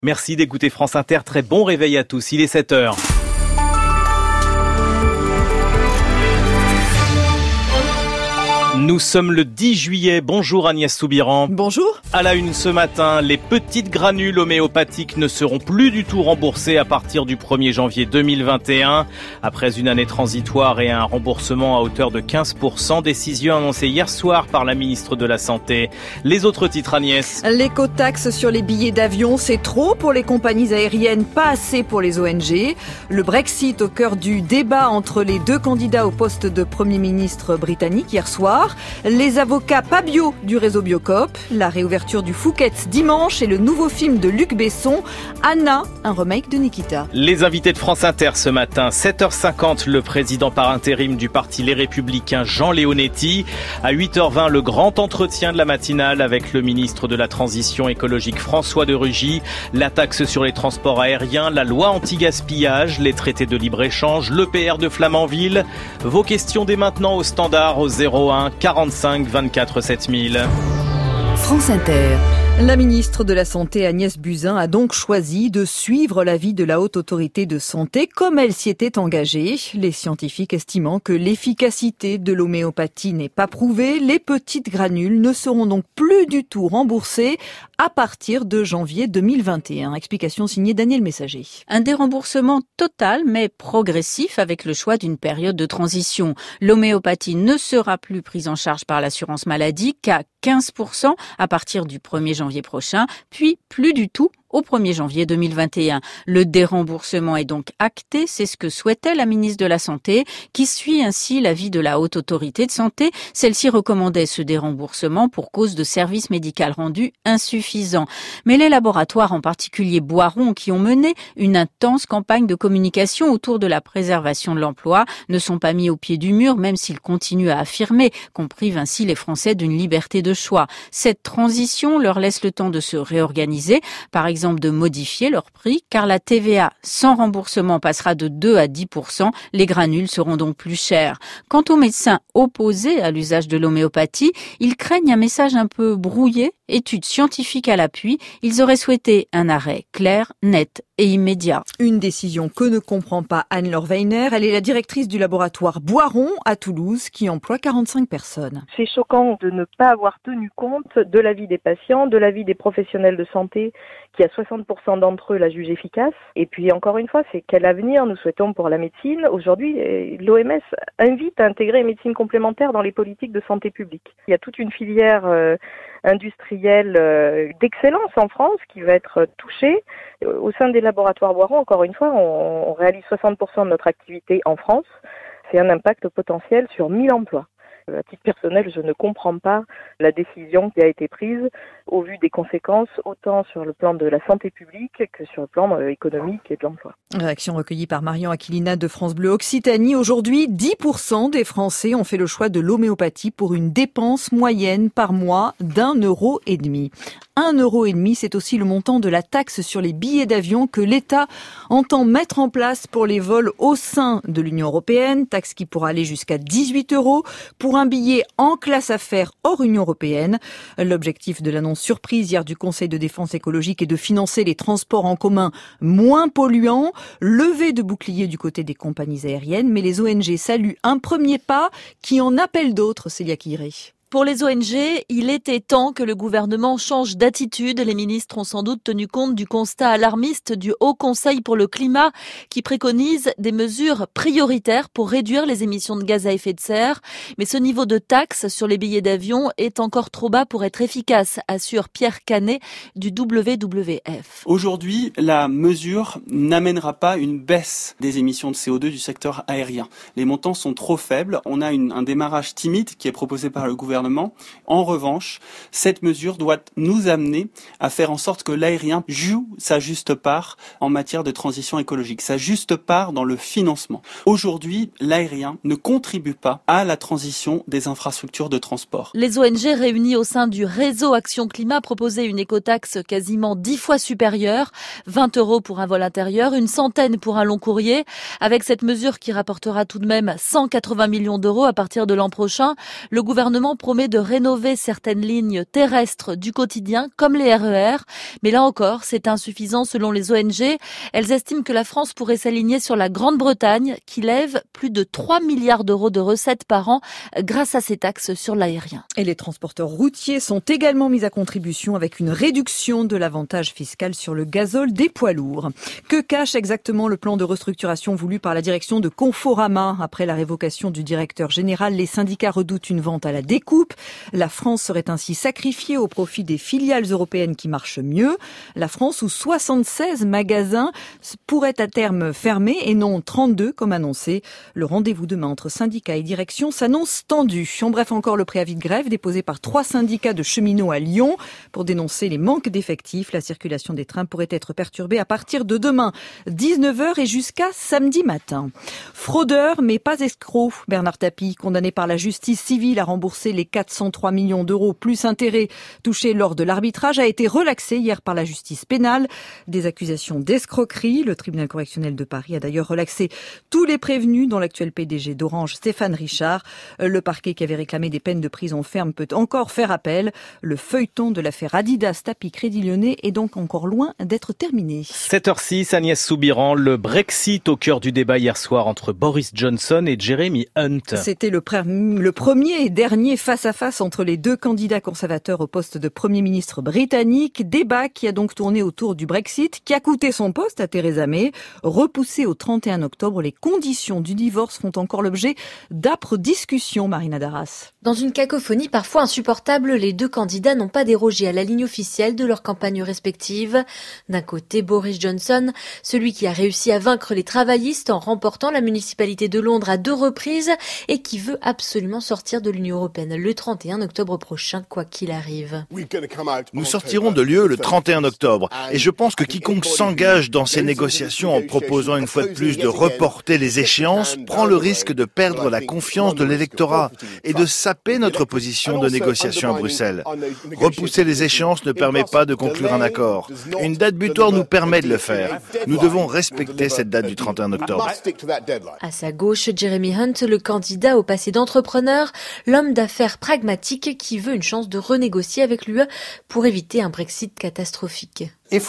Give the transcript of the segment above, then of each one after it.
Merci d'écouter France Inter. Très bon réveil à tous. Il est 7h. Nous sommes le 10 juillet. Bonjour Agnès Soubiran. Bonjour. À la une ce matin, les petites granules homéopathiques ne seront plus du tout remboursées à partir du 1er janvier 2021. Après une année transitoire et un remboursement à hauteur de 15%, décision annoncée hier soir par la ministre de la Santé. Les autres titres, Agnès. L'écotaxe sur les billets d'avion, c'est trop pour les compagnies aériennes, pas assez pour les ONG. Le Brexit au cœur du débat entre les deux candidats au poste de Premier ministre britannique hier soir. Les avocats pas bio du réseau Biocoop, la réouverture du Fouquet's dimanche et le nouveau film de Luc Besson, Anna, un remake de Nikita. Les invités de France Inter ce matin, 7h50, le président par intérim du parti Les Républicains, Jean Leonetti. À 8h20, le grand entretien de la matinale avec le ministre de la Transition écologique François de Rugy. La taxe sur les transports aériens, la loi anti-gaspillage, les traités de libre-échange, l'EPR de Flamanville. Vos questions dès maintenant au standard au 01 45 24 7000. France Inter. La ministre de la Santé Agnès Buzyn a donc choisi de suivre l'avis de la Haute Autorité de Santé comme elle s'y était engagée. Les scientifiques estimant que l'efficacité de l'homéopathie n'est pas prouvée, les petites granules ne seront donc plus du tout remboursées à partir de janvier 2021. Explication signée Daniel Messager. Un déremboursement total mais progressif avec le choix d'une période de transition. L'homéopathie ne sera plus prise en charge par l'assurance maladie qu'à 15% à partir du 1er janvier prochain, puis plus du tout au 1er janvier 2021. Le déremboursement est donc acté, c'est ce que souhaitait la ministre de la Santé, qui suit ainsi l'avis de la Haute Autorité de Santé. Celle-ci recommandait ce déremboursement pour cause de service médical rendu insuffisant. Mais les laboratoires, en particulier Boiron, qui ont mené une intense campagne de communication autour de la préservation de l'emploi, ne sont pas mis au pied du mur, même s'ils continuent à affirmer qu'on prive ainsi les Français d'une liberté de choix. Cette transition leur laisse le temps de se réorganiser, par exemple de modifier leur prix, car la TVA sans remboursement passera de 2 à 10%. Les granules seront donc plus chères. Quant aux médecins opposés à l'usage de l'homéopathie, ils craignent un message un peu brouillé. Études scientifiques à l'appui, ils auraient souhaité un arrêt clair, net et immédiat. Une décision que ne comprend pas Anne-Laure Weiner. Elle est la directrice du laboratoire Boiron à Toulouse qui emploie 45 personnes. C'est choquant de ne pas avoir tenu compte de l'avis des patients, de l'avis des professionnels de santé qui à 60% d'entre eux la jugent efficace. Et puis encore une fois, c'est quel avenir nous souhaitons pour la médecine. Aujourd'hui, l'OMS invite à intégrer une médecine complémentaire dans les politiques de santé publique. Il y a toute une filière industrielle d'excellence en France qui va être touchée. Au sein des laboratoires Boiron, encore une fois, on réalise 60% de notre activité en France. C'est un impact potentiel sur 1000 emplois. À titre personnel, je ne comprends pas la décision qui a été prise au vu des conséquences, autant sur le plan de la santé publique que sur le plan économique et de l'emploi. Réaction recueillie par Marion Aquilina de France Bleu Occitanie. Aujourd'hui, 10% des Français ont fait le choix de l'homéopathie pour une dépense moyenne par mois d'1,5 €. 1,5 €, c'est aussi le montant de la taxe sur les billets d'avion que l'État entend mettre en place pour les vols au sein de l'Union européenne. Taxe qui pourra aller jusqu'à 18 € pour un billet en classe affaires hors Union européenne. L'objectif de l'annonce surprise hier du Conseil de défense écologique est de financer les transports en commun moins polluants. Levée de bouclier du côté des compagnies aériennes, mais les ONG saluent un premier pas qui en appelle d'autres, Célia Quiré. Pour les ONG, il était temps que le gouvernement change d'attitude. Les ministres ont sans doute tenu compte du constat alarmiste du Haut Conseil pour le climat qui préconise des mesures prioritaires pour réduire les émissions de gaz à effet de serre. Mais ce niveau de taxe sur les billets d'avion est encore trop bas pour être efficace, assure Pierre Canet du WWF. Aujourd'hui, la mesure n'amènera pas une baisse des émissions de CO2 du secteur aérien. Les montants sont trop faibles. On a un démarrage timide qui est proposé par le gouvernement. En revanche, cette mesure doit nous amener à faire en sorte que l'aérien joue sa juste part en matière de transition écologique, sa juste part dans le financement. Aujourd'hui, l'aérien ne contribue pas à la transition des infrastructures de transport. Les ONG réunies au sein du réseau Action Climat proposaient une écotaxe quasiment 10 fois supérieure, 20 € pour un vol intérieur, une centaine pour un long courrier. Avec cette mesure qui rapportera tout de même 180 millions d'euros à partir de l'an prochain, le gouvernement propose promet de rénover certaines lignes terrestres du quotidien, comme les RER. Mais là encore, c'est insuffisant selon les ONG. Elles estiment que la France pourrait s'aligner sur la Grande-Bretagne, qui lève plus de 3 milliards d'euros de recettes par an grâce à ses taxes sur l'aérien. Et les transporteurs routiers sont également mis à contribution avec une réduction de l'avantage fiscal sur le gazole des poids lourds. Que cache exactement le plan de restructuration voulu par la direction de Conforama? Après la révocation du directeur général, les syndicats redoutent une vente à la découpe. La France serait ainsi sacrifiée au profit des filiales européennes qui marchent mieux. La France où 76 magasins pourraient à terme fermer et non 32 comme annoncé. Le rendez-vous demain entre syndicats et direction s'annonce tendu. En bref, encore le préavis de grève déposé par 3 syndicats de cheminots à Lyon pour dénoncer les manques d'effectifs. La circulation des trains pourrait être perturbée à partir de demain, 19h et jusqu'à samedi matin. Fraudeur mais pas escroc. Bernard Tapie, condamné par la justice civile à rembourser les 403 millions d'euros plus intérêts touchés lors de l'arbitrage, a été relaxé hier par la justice pénale. Des accusations d'escroquerie. Le tribunal correctionnel de Paris a d'ailleurs relaxé tous les prévenus, dont l'actuel PDG d'Orange, Stéphane Richard. Le parquet qui avait réclamé des peines de prison ferme peut encore faire appel. Le feuilleton de l'affaire Adidas Tapie Crédit Lyonnais est donc encore loin d'être terminé. 7h06, Agnès Soubiran, le Brexit au cœur du débat hier soir entre Boris Johnson et Jeremy Hunt. C'était le premier et dernier face-à-face entre les deux candidats conservateurs au poste de Premier ministre britannique. Débat qui a donc tourné autour du Brexit, qui a coûté son poste à Theresa May. Repoussé au 31 octobre, les conditions du divorce font encore l'objet d'âpres discussions, Marina Darras. Dans une cacophonie parfois insupportable, les deux candidats n'ont pas dérogé à la ligne officielle de leur campagne respective. D'un côté, Boris Johnson, celui qui a réussi à vaincre les travaillistes en remportant la municipalité de Londres à 2 reprises et qui veut absolument sortir de l'Union européenne le 31 octobre prochain, quoi qu'il arrive. Nous sortirons de l'UE le 31 octobre et je pense que quiconque s'engage dans ces négociations en proposant une fois de plus de reporter les échéances prend le risque de perdre la confiance de l'électorat et de saper notre position de négociation à Bruxelles. Repousser les échéances ne permet pas de conclure un accord. Une date butoir nous permet de le faire. Nous devons respecter cette date du 31 octobre. À sa gauche, Jeremy Hunt, le candidat au passé d'entrepreneur, l'homme d'affaires pragmatique qui veut une chance de renégocier avec l'UE pour éviter un Brexit catastrophique.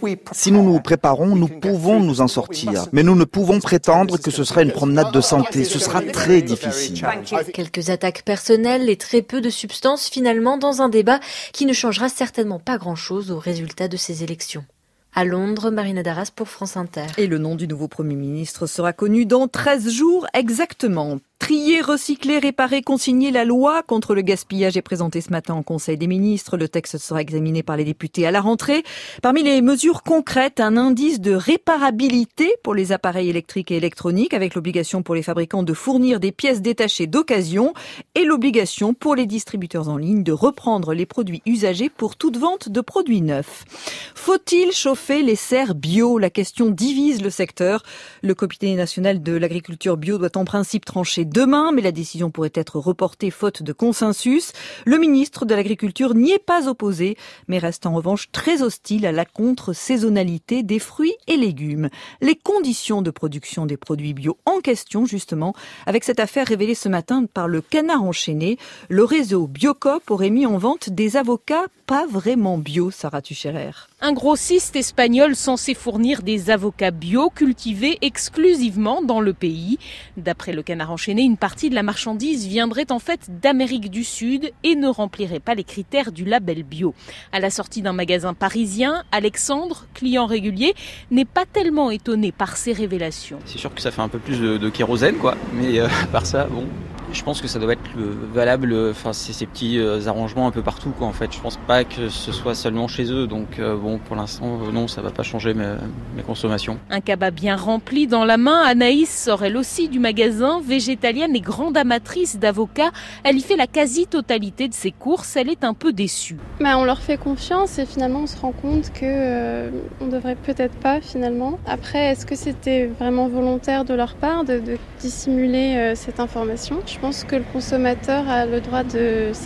Si nous nous préparons, nous pouvons nous en sortir. Mais nous ne pouvons prétendre que ce sera une promenade de santé. Ce sera très difficile. Quelques attaques personnelles et très peu de substance finalement dans un débat qui ne changera certainement pas grand-chose au résultat de ces élections. À Londres, Marina Darras pour France Inter. Et le nom du nouveau Premier ministre sera connu dans 13 jours exactement. Trier, recycler, réparer, consigner, la loi contre le gaspillage est présentée ce matin en Conseil des ministres. Le texte sera examiné par les députés à la rentrée. Parmi les mesures concrètes, un indice de réparabilité pour les appareils électriques et électroniques avec l'obligation pour les fabricants de fournir des pièces détachées d'occasion et l'obligation pour les distributeurs en ligne de reprendre les produits usagés pour toute vente de produits neufs. Faut-il chauffer les serres bio? La question divise le secteur. Le Comité national de l'agriculture bio doit en principe trancher demain, mais la décision pourrait être reportée faute de consensus. Le ministre de l'Agriculture n'y est pas opposé, mais reste en revanche très hostile à la contre-saisonnalité des fruits et légumes. Les conditions de production des produits bio en question, justement, avec cette affaire révélée ce matin par le Canard enchaîné. Le réseau Biocoop aurait mis en vente des avocats pas vraiment bio, Sarah Tucherer. Un grossiste espagnol censé fournir des avocats bio cultivés exclusivement dans le pays. D'après le Canard enchaîné, une partie de la marchandise viendrait en fait d'Amérique du Sud et ne remplirait pas les critères du label bio. À la sortie d'un magasin parisien, Alexandre, client régulier, n'est pas tellement étonné par ces révélations. C'est sûr que ça fait un peu plus de kérosène, quoi. Mais à part ça, bon... Je pense que ça doit être valable, enfin ces petits arrangements un peu partout, quoi. En fait, je pense pas que ce soit seulement chez eux. Donc bon, pour l'instant, non, ça va pas changer mes consommations. Un cabas bien rempli dans la main, Anaïs sort elle aussi du magasin, végétalienne et grande amatrice d'avocats. Elle y fait la quasi-totalité de ses courses. Elle est un peu déçue. On leur fait confiance et finalement on se rend compte que on devrait peut-être pas finalement. Après, est-ce que c'était vraiment volontaire de leur part de dissimuler cette information ? Je pense que le consommateur a le droit de savoir.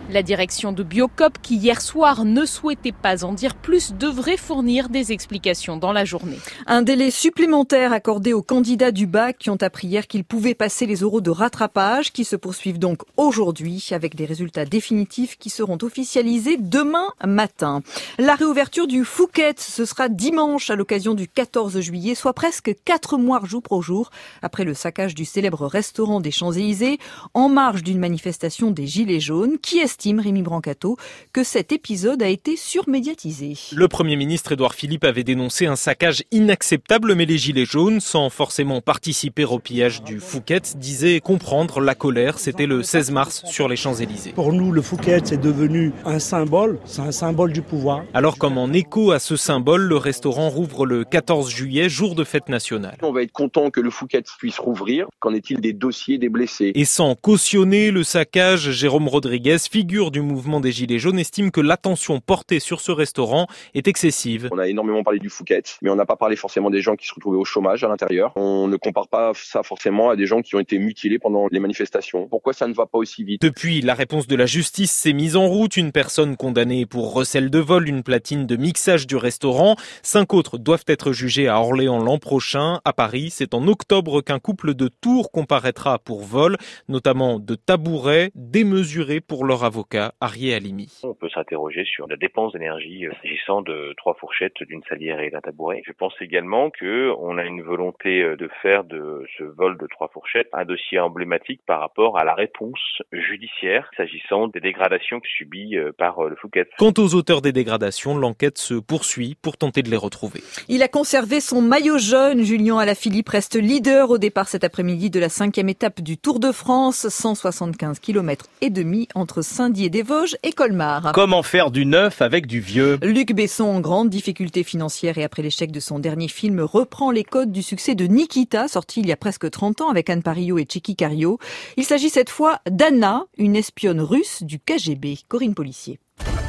La direction de Biocoop, qui hier soir ne souhaitait pas en dire plus, devrait fournir des explications dans la journée. Un délai supplémentaire accordé aux candidats du bac qui ont appris hier qu'ils pouvaient passer les oraux de rattrapage, qui se poursuivent donc aujourd'hui avec des résultats définitifs qui seront officialisés demain matin. La réouverture du Phuket, ce sera dimanche à l'occasion du 14 juillet, soit presque 4 mois jour pour jour après le saccage du célèbre restaurant des Champs-Élysées en marge d'une manifestation des Gilets jaunes. Qui estime, Rémi Brancato, que cet épisode a été surmédiatisé. Le Premier ministre Édouard Philippe avait dénoncé un saccage inacceptable, mais les Gilets jaunes, sans forcément participer au pillage du Phuket, disaient comprendre la colère. C'était le 16 mars sur les Champs-Élysées. Pour nous, le Phuket, c'est devenu un symbole, c'est un symbole du pouvoir. Alors, comme en écho à ce symbole, le restaurant rouvre le 14 juillet, jour de fête nationale. On va être content que le Phuket puisse rouvrir. Qu'en est-il des dossiers des blessés ? Et sans cautionner le saccage, Jérôme Rodriguez, figure du mouvement des Gilets jaunes, estime que l'attention portée sur ce restaurant est excessive. On a énormément parlé du Phuket, mais on n'a pas parlé forcément des gens qui se retrouvaient au chômage à l'intérieur. On ne compare pas ça forcément à des gens qui ont été mutilés pendant les manifestations. Pourquoi ça ne va pas aussi vite ? Depuis, la réponse de la justice s'est mise en route. Une personne condamnée pour recel de vol, une platine de mixage du restaurant. 5 autres doivent être jugés à Orléans l'an prochain. À Paris, c'est en octobre qu'un couple de Tours comparaîtra pour vol, notamment de tabourets démesurés pour leur avocat, Arié Halimi. On peut s'interroger sur la dépense d'énergie s'agissant de 3 fourchettes, d'une salière et d'un tabouret. Je pense également qu'on a une volonté de faire de ce vol de 3 fourchettes un dossier emblématique par rapport à la réponse judiciaire s'agissant des dégradations subies par le Phuket. Quant aux auteurs des dégradations, l'enquête se poursuit pour tenter de les retrouver. Il a conservé son maillot jaune. Julien Alaphilippe reste leader au départ cet après-midi de la 5e étape du Tour de France, 175 km et demi entre Saint-Dié-des-Vosges et Colmar. Comment faire du neuf avec du vieux ? Luc Besson, en grande difficulté financière et après l'échec de son dernier film, reprend les codes du succès de Nikita, sorti il y a presque 30 ans avec Anne Parillo et Tchéky Karyo. Il s'agit cette fois d'Anna, une espionne russe du KGB. Corinne Policier.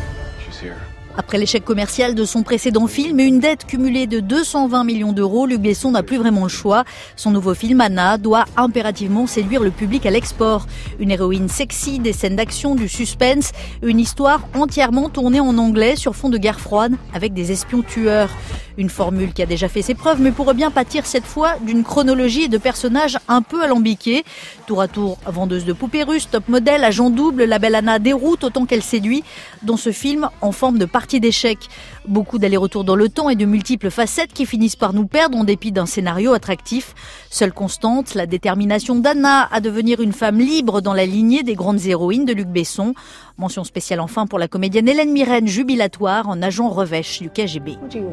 Après l'échec commercial de son précédent film et une dette cumulée de 220 millions d'euros, Luc Besson n'a plus vraiment le choix. Son nouveau film, Anna, doit impérativement séduire le public à l'export. Une héroïne sexy, des scènes d'action, du suspense, une histoire entièrement tournée en anglais sur fond de guerre froide avec des espions tueurs. Une formule qui a déjà fait ses preuves mais pourrait bien pâtir cette fois d'une chronologie et de personnages un peu alambiqués. Tour à tour, vendeuse de poupées russes, top modèle, agent double, la belle Anna déroute autant qu'elle séduit dans ce film en forme de partie d'échecs. Beaucoup d'allers-retours dans le temps et de multiples facettes qui finissent par nous perdre en dépit d'un scénario attractif. Seule constante, la détermination d'Anna à devenir une femme libre dans la lignée des grandes héroïnes de Luc Besson. Mention spéciale enfin pour la comédienne Hélène Mirren, jubilatoire en agent revêche du KGB.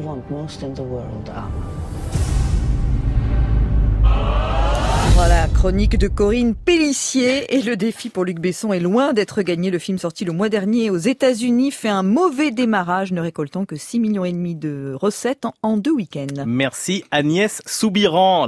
Voilà, chronique de Corinne Pélissier. Et le défi pour Luc Besson est loin d'être gagné. Le film sorti le mois dernier aux États-Unis fait un mauvais démarrage, ne récoltant que 6,5 millions de recettes en 2 week-ends. Merci Agnès Soubiran.